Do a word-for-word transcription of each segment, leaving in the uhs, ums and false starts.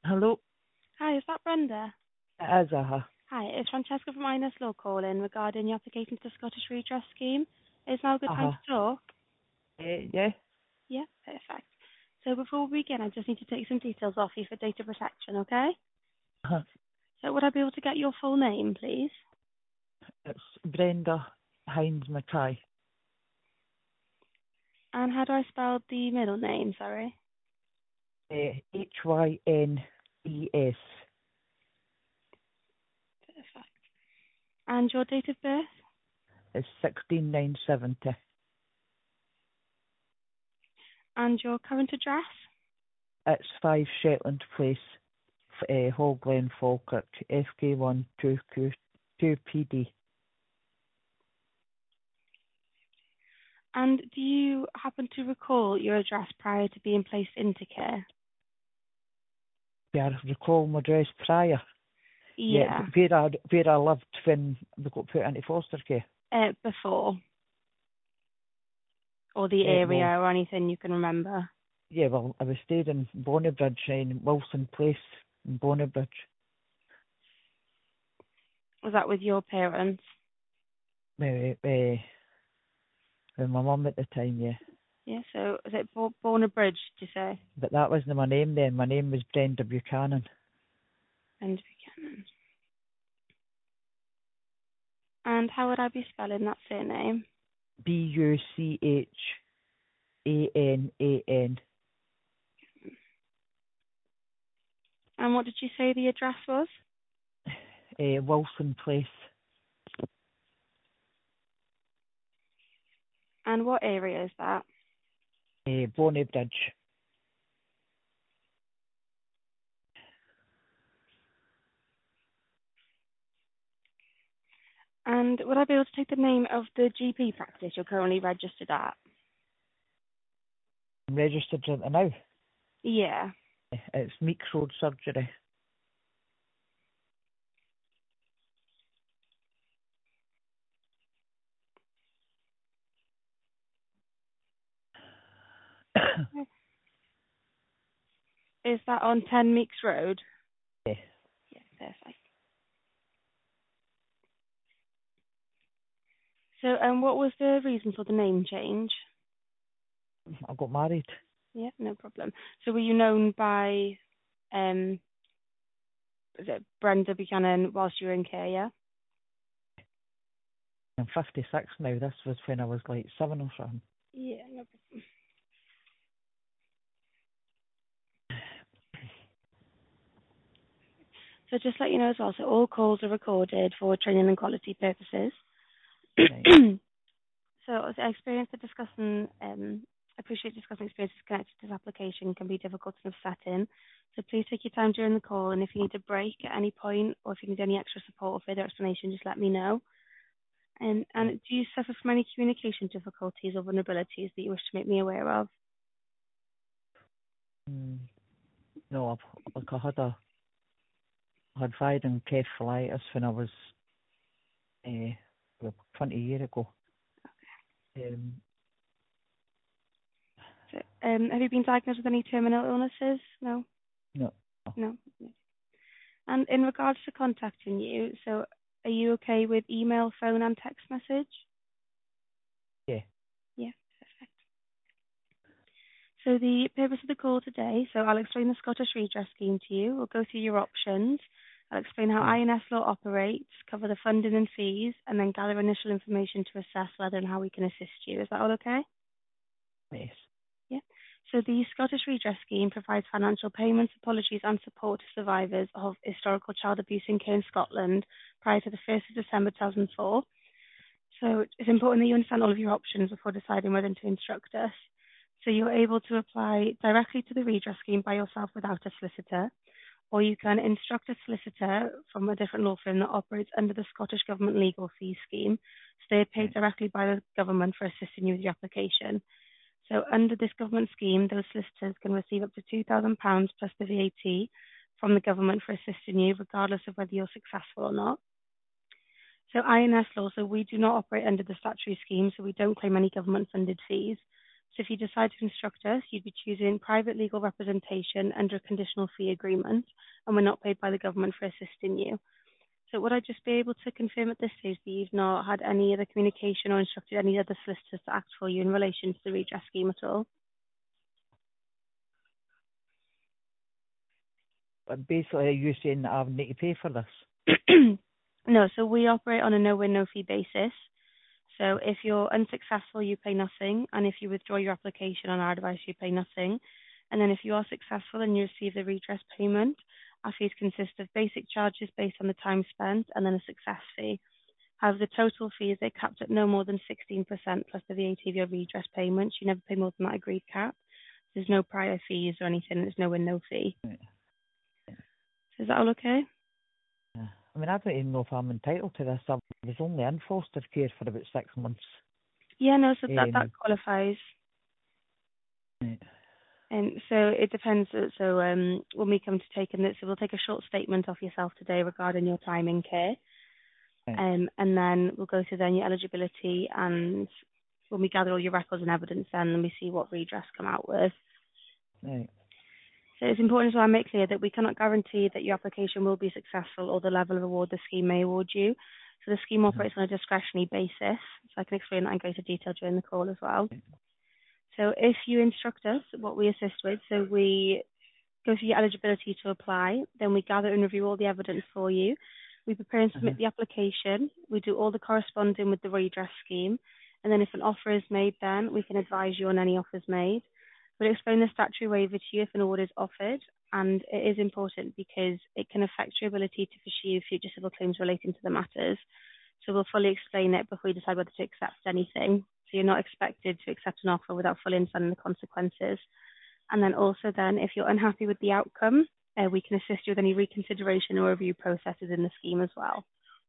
Hello, Hi, is that Brenda? it is, uh-huh. Hi, it's Francesca from I N S Law calling regarding your application to the Scottish Redress Scheme. Is now a good time Uh-huh. to talk? Uh, yeah, Yeah, perfect. So before we begin, I just need to take some details off you for data protection, okay? uh-huh. So would I be able to get your full name, please? It's Brenda Hines Mackay. And how do I spell the middle name, sorry? Uh, H Y N E S. Perfect. And your date of birth? It's sixteen nine seventy. And your current address? It's five Shetland Place, uh, Hall Glen, Falkirk, F K one two Q two P D. And do you happen to recall your address prior to being placed into care? Do I recall my address prior? Yeah, Yeah, where I, where I lived when we got put into foster care. uh, before. Or the Uh, area well, or anything you can remember? yeah, well, I was staying in Bonnybridge, in Wilson Place, in Bonnybridge. Was that with your parents? Uh, uh, with my mum at the time, yeah. Yeah, so is it Bo- Borner Bridge, did you say? But that wasn't my name then. My name was Brenda Buchanan. And Buchanan. And how would I be spelling that surname? B U C H A N A N. And what did you say the address was? Uh, Wilson Place. And what area is that? Uh, Bonnybridge. And would I be able to take the name of the G P practice you're currently registered at? I'm registered at it now. Yeah. It's Meeks Road Surgery. Is that on ten Meeks Road? Yeah. Yeah, perfect. So, um, what was the reason for the name change? I got married. Yeah, no problem. So were you known by, um, is it Brenda Buchanan whilst you were in care, yeah? I'm fifty-six now. This was when I was like seven or something. Yeah, no problem. So just to let you know as well, so all calls are recorded for training and quality purposes. Right. So as I experienced the discussing, um, I appreciate discussing experiences connected to this application can be difficult and upsetting. So please take your time during the call, and if you need a break at any point, or if you need any extra support or further explanation, just let me know. And, and do you suffer from any communication difficulties or vulnerabilities that you wish to make me aware of? Mm, no, I've, like I had a, I had viral encephalitis when I was, uh, well, twenty years ago. Um, So, um, have you been diagnosed with any terminal illnesses? No? no. No. No. And in regards to contacting you, so are you okay with email, phone, and text message? Yeah. Yeah, perfect. So the purpose of the call today, so I'll explain the Scottish Redress Scheme to you. We'll go through your options. I'll explain how Yeah. I N S law operates, cover the funding and fees, and then gather initial information to assess whether and how we can assist you. Is that all okay? Yes. Yeah. So the Scottish Redress Scheme provides financial payments, apologies and support to survivors of historical child abuse in care in Scotland prior to the first of December two thousand four. So it's important that you understand all of your options before deciding whether to instruct us. So you're able to apply directly to the redress scheme by yourself without a solicitor, or you can instruct a solicitor from a different law firm that operates under the Scottish Government Legal Fee Scheme. So they're paid Right. directly by the government for assisting you with your application. So under this government scheme, those solicitors can receive up to two thousand pounds plus the V A T from the government for assisting you, regardless of whether you're successful or not. So I N S law, so we do not operate under the statutory scheme, so we don't claim any government-funded fees. So if you decide to instruct us, you'd be choosing private legal representation under a conditional fee agreement, and we're not paid by the government for assisting you. So would I just be able to confirm at this stage that you've not had any other communication or instructed any other solicitors to act for you in relation to the redress scheme at all? But basically, are you saying that I would need to pay for this? No, so we operate on a no-win, no-fee basis. So if you're unsuccessful, you pay nothing, and if you withdraw your application on our advice, you pay nothing. And then if you are successful and you receive the redress payment, our fees consist of basic charges based on the time spent and then a success fee. However, the total fees, they're capped at no more than sixteen percent plus the V A T of your redress payments. You never pay more than that agreed cap. There's no prior fees or anything. There's no win, no fee. Right. So is that all okay? Yeah. I mean, I don't even know if I'm entitled to this. I was only in foster care for about six months. Yeah, no, so that, that Um, qualifies. right. And so it depends. So so, um, when we come to taking this, so we'll take a short statement off yourself today regarding your time in care. Right. Um, and then we'll go through then your eligibility, and when we gather all your records and evidence then, then we see what redress come out with. Right. So it's important as well to make clear that we cannot guarantee that your application will be successful or the level of award the scheme may award you. So the scheme Uh-huh. operates on a discretionary basis. So I can explain that in greater detail during the call as well. So if you instruct us, what we assist with, so we go through your eligibility to apply, then we gather and review all the evidence for you. We prepare and submit Uh-huh. the application. We do all the corresponding with the redress scheme. And then if an offer is made then, we can advise you on any offers made. We'll explain the statutory waiver to you if an award is offered. And it is important because it can affect your ability to pursue future civil claims relating to the matters. So we'll fully explain it before you decide whether to accept anything. So you're not expected to accept an offer without fully understanding the consequences. And then also then, if you're unhappy with the outcome, uh, we can assist you with any reconsideration or review processes in the scheme as well.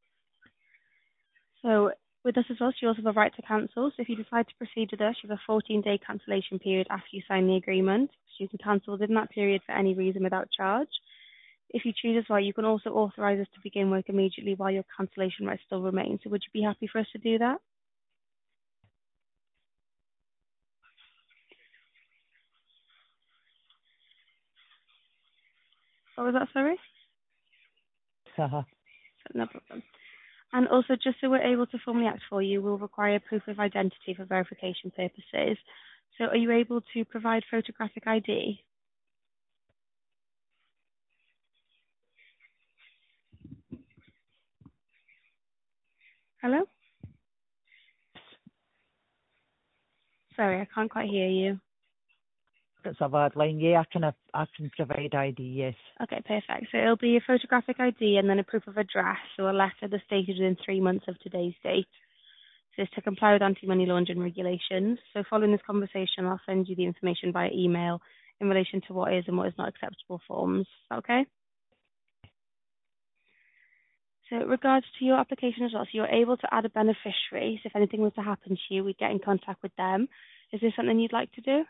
So with us as well, you also have a right to cancel. So if you decide to proceed with us, you have a fourteen-day cancellation period after you sign the agreement. So you can cancel within that period for any reason without charge. If you choose as well, you can also authorise us to begin work immediately while your cancellation rights still remain. So would you be happy for us to do that? What was that, sorry? Uh-huh. No problem. And also, just so we're able to formally act for you, we'll require proof of identity for verification purposes. So are you able to provide photographic I D? Hello? Sorry, I can't quite hear you. It's a bad line. Yeah, I can, uh, I can provide I D, yes. Okay, perfect. So it'll be a photographic I D and then a proof of address, so a letter that's dated within three months of today's date. So it's to comply with anti-money laundering regulations. So following this conversation, I'll send you the information via email in relation to what is and what is not acceptable forms. Okay? So in regards to your application as well, so you're able to add a beneficiary. So if anything was to happen to you, we'd get in contact with them. Is this something you'd like to do?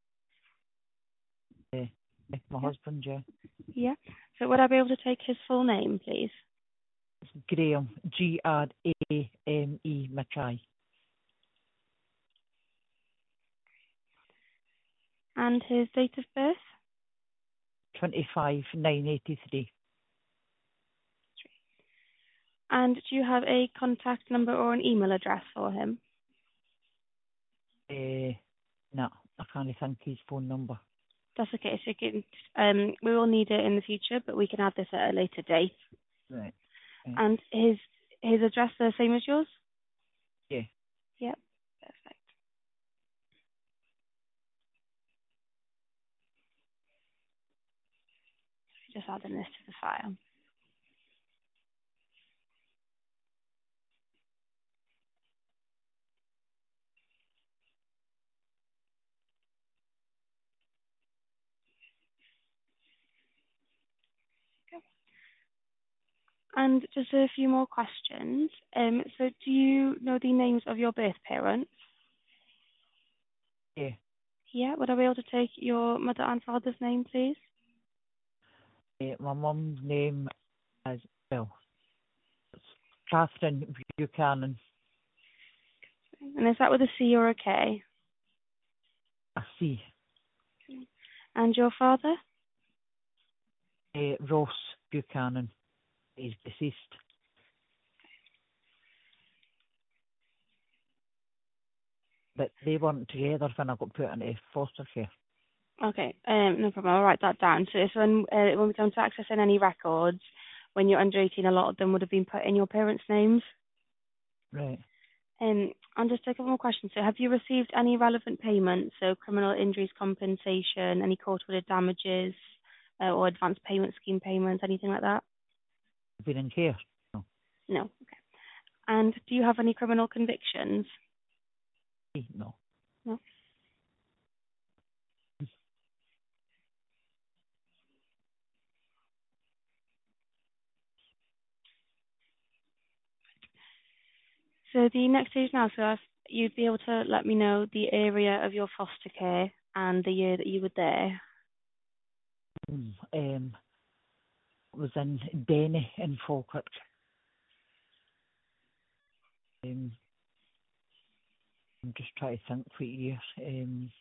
Yeah. Yeah, my Yeah. husband, yeah. Yeah. So would I be able to take his full name, please? It's Graham, G R A M E Mackay. And his date of birth? twenty-five nine eighty-three. And do you have a contact number or an email address for him? Uh, no, I can't think his phone number. That's okay. So you can, um, we will need it in the future, but we can add this at a later date. Right. Right. And his his address the same as yours? Yeah. Yep. Perfect. Just adding this to the file. And just a few more questions. Um, so do you know the names of your birth parents? Yeah. Yeah. Would I be able to take your mother and father's name, please? Uh, my mum's name is, well, it's Catherine Buchanan. And is that with a C or a K? a C. And your father? Uh, Ross Buchanan. He's deceased. But they weren't together when I got put into foster care. Okay, um, no problem. I'll write that down. So it's when uh, when we come to accessing any records, when you're under eighteen, a lot of them would have been put in your parents' names. Right. Um, and just a couple more questions. So have you received any relevant payments, so criminal injuries compensation, any court-ordered damages, uh, or advance payment scheme payments, anything like that? Been in care? No. No. Okay. And do you have any criminal convictions? No. No. So the next stage now, so if you'd be able to let me know the area of your foster care and the year that you were there. Mm, Um, it was in Denny in Falkirk. Um, I'm just trying to think what year. Um,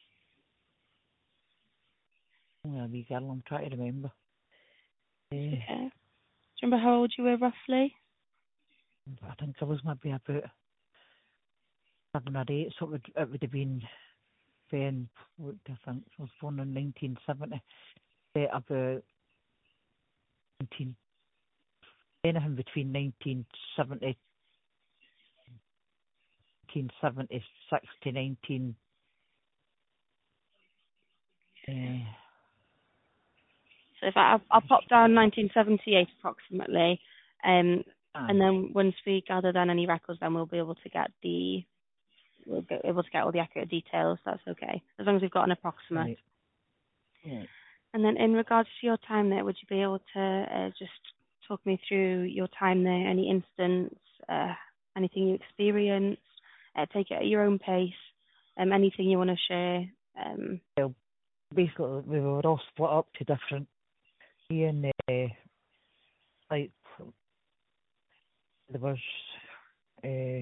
only a wee girl, I'm trying to remember. Uh, Okay. Do you remember how old you were roughly? I think I was maybe about seven or eight, so it would, it would have been then, what do I think, I was born in nineteen seventy, uh, about nineteen, anything between nineteen seventy, nineteen seventy-six to nineteen, uh, So if I, I'll, I'll pop down nineteen seventy-eight approximately, um, and aye, then once we gather then any records, then we'll be able to get the we'll be able to get all the accurate details. That's okay, as long as we've got an approximate. right, right. And then in regards to your time there, would you be able to uh, just talk me through your time there, any instance, uh, anything you experienced, uh, take it at your own pace, um, anything you want to share? Um, Well, basically, we were all split up to different, me and, uh, like, there was, uh,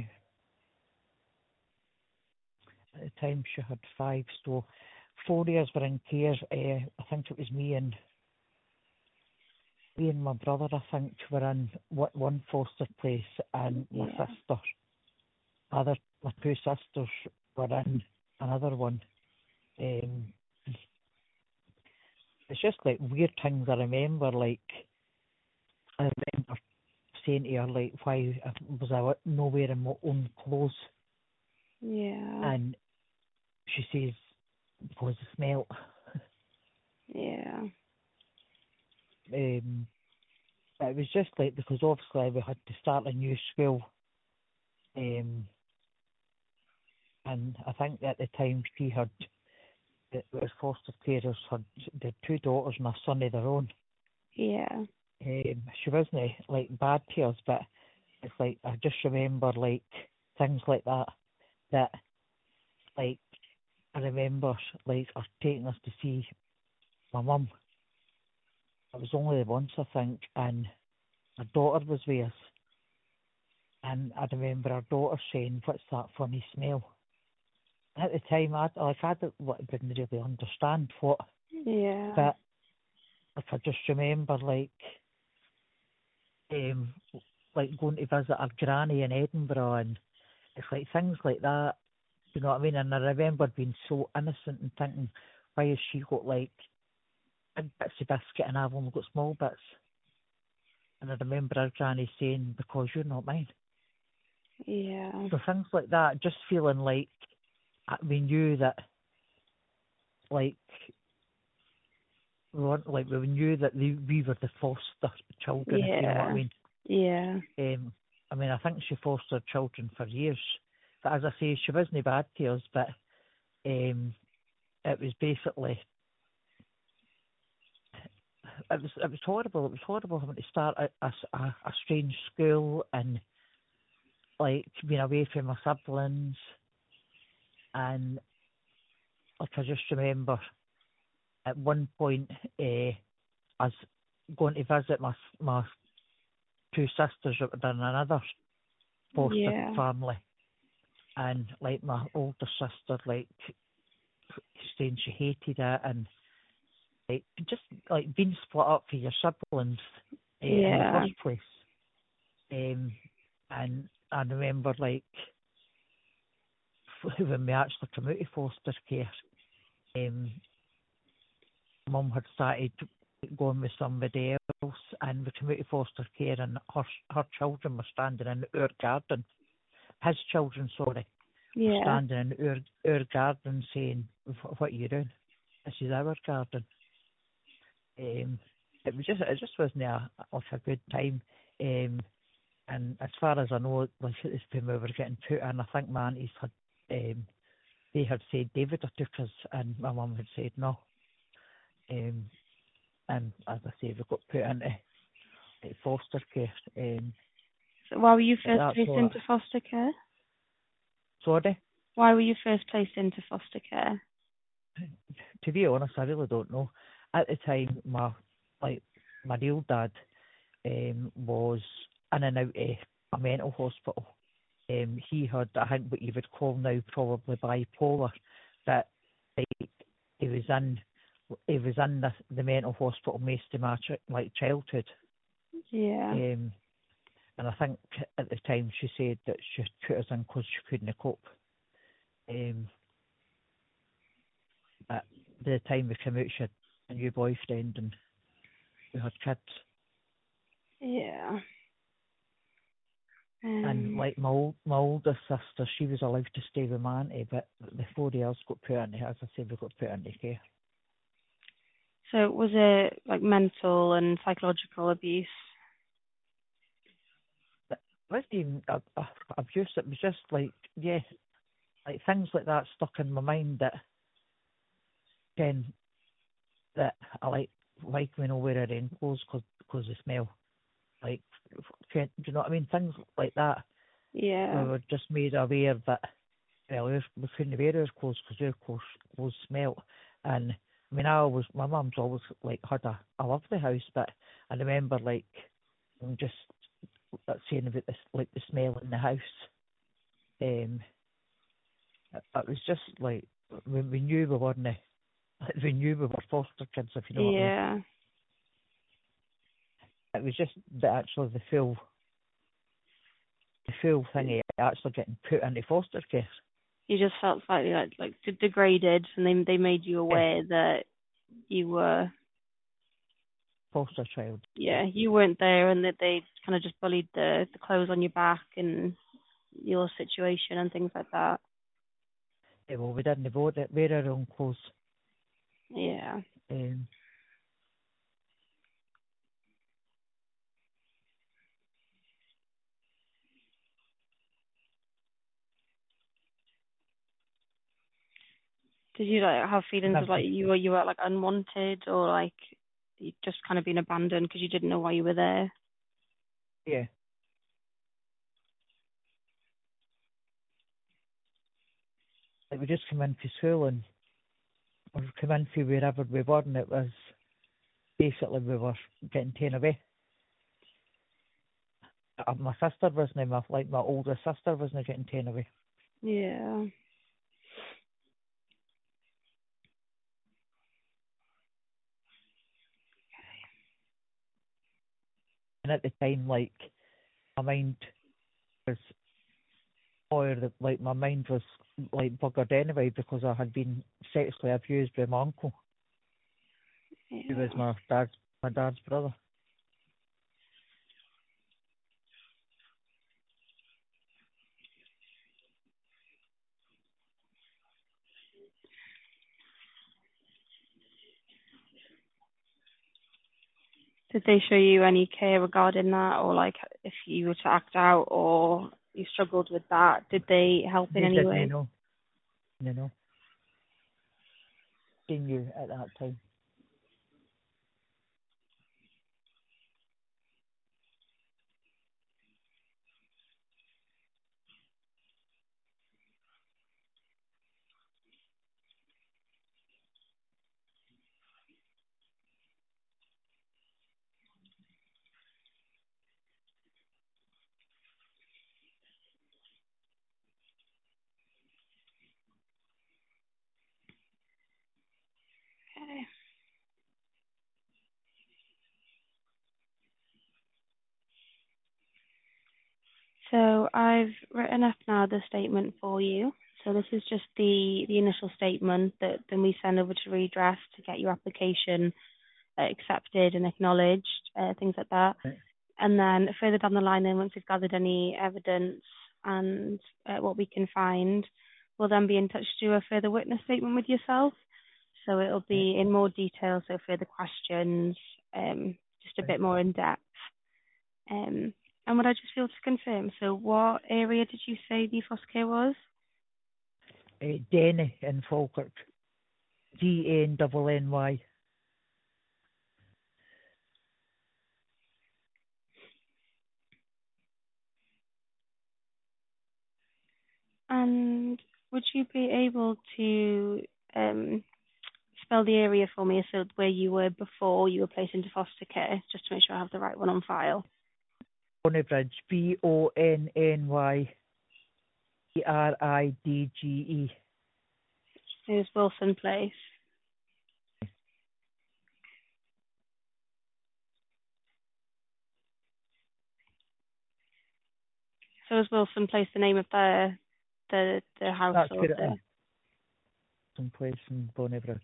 at the time she had five, so four years were in care. Uh, I think it was me and me and my brother, I think, were in one one foster place, and my yeah, sister, other my two sisters were in another one. Um, it's just like weird things I remember. Like I remember saying to her, like, why was I nowhere in my own clothes? yeah, And she says, because the smell. yeah, um, it was just like, because obviously we had to start a new school. Um, and I think at the time she had, it was foster carers, had the two daughters and a son of their own. yeah, Um, she wasn't like bad to us, but it's like I just remember like things like that. That like I remember like her taking us to see my mum. It was only once I think, and her daughter was with us, and I remember her daughter saying, "What's that funny smell?" At the time, I like I didn't, didn't really understand what, yeah, but like I just remember like um like going to visit our granny in Edinburgh, and it's like things like that. You know what I mean? And I remember being so innocent and thinking, why has she got like big bits of biscuit and I've only got small bits? And I remember our granny saying, because you're not mine. yeah, So things like that, just feeling like uh, we knew that, like, we weren't like we knew that they, we were the foster children, if you know what I yeah, mean. yeah, Um, I mean, I think she fostered children for years, but as I say, she wasn't bad to us. But um, it was basically, it was it was horrible. It was horrible having to start a, a, a a strange school and like being away from my siblings, and like I just remember at one point, uh, I was going to visit my my two sisters that were in another foster yeah, family, and like my older sister, like saying she hated it and like just like being split up for your siblings uh, in the Yeah. first place. Um, and I remember like when we actually came out of foster care, um, Mum had started going with somebody else, and we came out of foster care, and her her children were standing in our garden. His children, sorry, were Yeah. standing in our our garden saying, "Wh- "What are you doing? This is our garden." Um, it was just it just wasn't a like a good time. Um, and as far as I know, like at this time we were getting put in, I think my aunties had um, they had said David had took us, and my mum had said no. Um, and as I say, we got put into uh, foster care. Um, So why were you but first that's placed all. into foster care? Sorry, Why were you first placed into foster care? to be honest, I really don't know. At the time, my like my real dad um, was in and out of a mental hospital. Um, he had, I think, what you would call now probably bipolar. That like, he was in, he was in the, the mental hospital most of my ch- like childhood. Yeah. Um, and I think at the time she said that she put us in because she couldn't cope. Um, at the time we came out, she had a new boyfriend and we had kids. Yeah. And Um, like my old, my older sister, she was allowed to stay with my auntie, but the four of us got put into, as I said, we got put into care. so was it like mental and psychological abuse? But it wasn't even uh, uh, abuse, it was just like, yeah, like things like that stuck in my mind that, then, that I like, like when I wear a raincoat because because the smell. Like, can, do you know what I mean? Things like that. We Yeah. were just made aware that, well, we we couldn't wear our clothes because our clothes, clothes smelt. And I mean, I always, my mum's always like had a, a lovely house, but I remember like just saying about this, like the smell in the house. Um, it, it was just like we, we knew we weren't, like, we knew we were foster kids, if you know what I mean. Yeah. It was just the actually the full, the full thing of actually getting put into foster care. You just felt slightly like like de- degraded, and they they made you Yeah, aware that you were, foster child. Yeah. yeah, you weren't there, and that they kind of just bullied the the clothes on your back and your situation and things like that. Yeah, well, we didn't wear, wear our own clothes. Yeah. Um, Did you like have and feelings of like I've, you were you were like unwanted, or like you just kind of been abandoned because you didn't know why you were there? yeah, like we just come in for school and or come in for wherever we were, and it was basically we were getting taken away. Uh, My sister wasn't, my like my older sister wasn't getting taken away. Yeah. And at the time, like my mind was, or the, like my mind was like buggered anyway because I had been sexually abused by my uncle, who was Yeah. my dad's my dad's brother. Did they show you any care regarding that, or like if you were to act out or you struggled with that, did they help in They any didn't way? know, you know, they knew at that time. So I've written up now the statement for you. So this is just the, the initial statement that then we send over to redress to get your application uh, accepted and acknowledged, uh, things like that. Right. And then further down the line, then once we've gathered any evidence and uh, what we can find, we'll then be in touch to do a further witness statement with yourself. So it'll Right. be in more detail, so further questions, um, just a Right. bit more in depth. Um, and would I just be able to confirm, so what area did you say the foster care was? Uh, Denny in Falkirk. D A N N N Y. And would you be able to um, spell the area for me, so where you were before you were placed into foster care, just to make sure I have the right one on file? Bonnybridge. B O N N Y B R I D G E. It was Wilson Place. So was Wilson Place the name of the the the house That's or where it the? is. Someplace in Bonnybridge.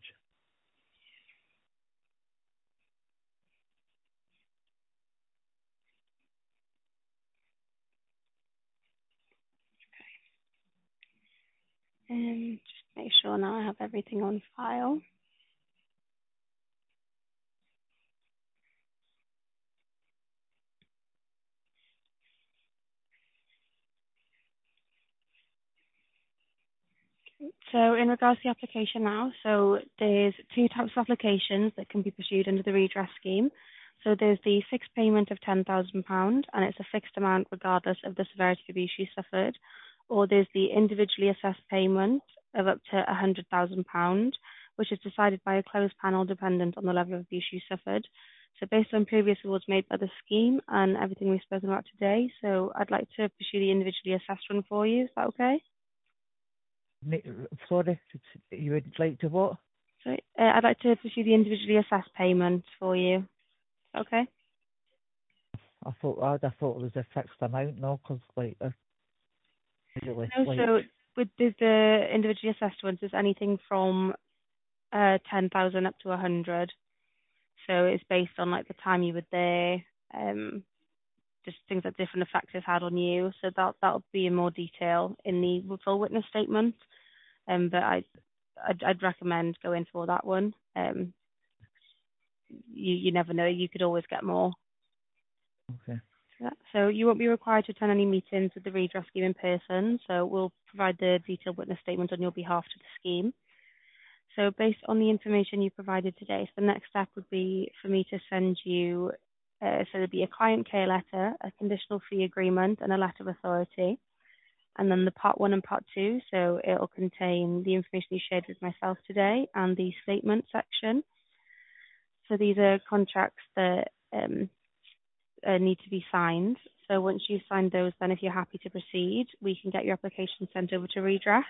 Um, just make sure now I have everything on file. So in regards to the application now, so there's two types of applications that can be pursued under the redress scheme. So there's the fixed payment of ten thousand pounds, and it's a fixed amount regardless of the severity of abuse you suffered. Or there's the individually assessed payment of up to one hundred thousand pounds, which is decided by a closed panel dependent on the level of abuse you suffered. So based on previous awards made by the scheme and everything we've spoken about today, so I'd like to pursue the individually assessed one for you. Is that okay? Ne- Sorry, you would like to what? So uh, I'd like to pursue the individually assessed payment for you. Okay. I thought I'd, I thought it was a fixed amount, no, because like I usually No, like so with the, the individually assessed ones, there's anything from uh, ten thousand up to a hundred. So it's based on like the time you were there, um, just things that different effects it's had on you. So that that'll be in more detail in the full witness statement. Um, but I I'd, I'd recommend going for that one. Um, you you never know, you could always get more. okay. So you won't be required to attend any meetings with the redress scheme in person, so we'll provide the detailed witness statement on your behalf to the scheme. So based on the information you provided today, so the next step would be for me to send you, uh, so there'd be a client care letter, a conditional fee agreement, and a letter of authority. And then the part one and part two, so it'll contain the information you shared with myself today and the statement section. So these are contracts that um, uh, need to be signed. So once you've signed those, then if you're happy to proceed, we can get your application sent over to redress.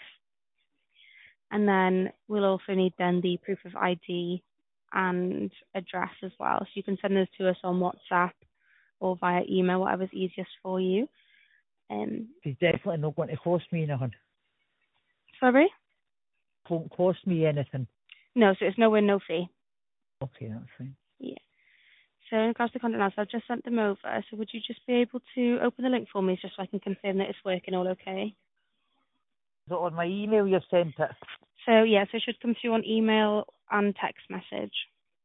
And then we'll also need then the proof of I D and address as well. So you can send those to us on WhatsApp or via email, whatever's easiest for you. Um, It's definitely not going to cost me anything. sorry? Won't cost me anything. No, so it's no win, no fee. Okay, that's fine. Yeah. So in regards to content now, so I've just sent them over. So would you just be able to open the link for me just so I can confirm that it's working all okay? Is it on my email you sent it? So yeah, so it should come through on email and text message.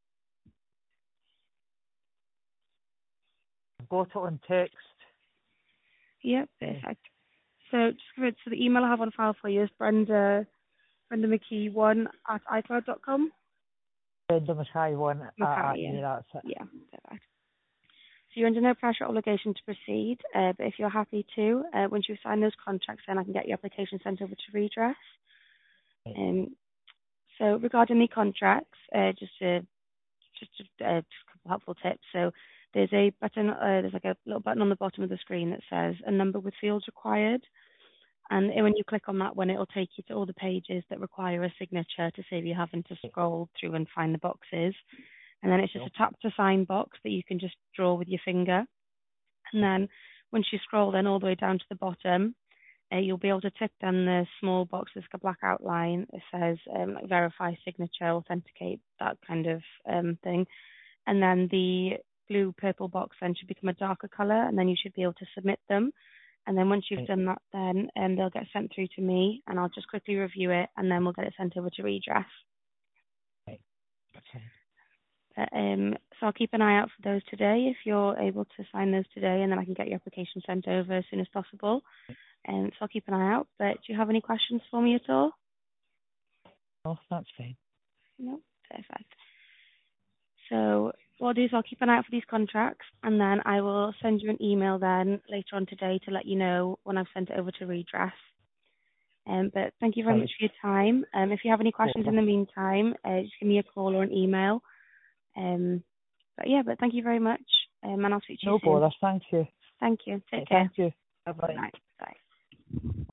I've got it on text. Yep, perfect. So just give it, so the email I have on file for you is Brenda Brenda McKee one at iCloud dot com. Send them a high one. Uh, uh, Mackay, yeah. yeah, that's it. Yeah, perfect. So you're under no pressure or obligation to proceed, uh, but if you're happy to, uh, once you sign those contracts, then I can get your application sent over to redress. Right. Um, so regarding the contracts, uh, just a just a, uh, just a couple helpful tips. So there's a button, uh, there's like a little button on the bottom of the screen that says a number with fields required. And when you click on that one, it'll take you to all the pages that require a signature to save you having to scroll through and find the boxes. And then it's just a tap to sign box that you can just draw with your finger. And then Once you scroll then all the way down to the bottom, uh, you'll be able to tick down the small box that's got a black outline. It says um, like verify signature, authenticate, that kind of um, thing. And then the blue purple box then should become a darker colour, and then you should be able to submit them. And then once you've Right. done that, then um, they'll get sent through to me, and I'll just quickly review it, and then we'll get it sent over to redress. Right. Okay. But, um, so I'll keep an eye out for those today, if you're able to sign those today, and then I can get your application sent over as soon as possible. And so I'll keep an eye out. But do you have any questions for me at all? Oh, that's fine. No? Perfect. So what I'll do is I'll keep an eye out for these contracts, and then I will send you an email then later on today to let you know when I've sent it over to redress. Um, but thank you very Right. much for your time. Um, if you have any questions in the meantime, uh, just give me a call or an email. Um, but yeah, but thank you very much, um, and I'll speak to you No soon. bother. Thank you. Thank you. Take Right, care. thank you. Bye bye. Bye. Bye.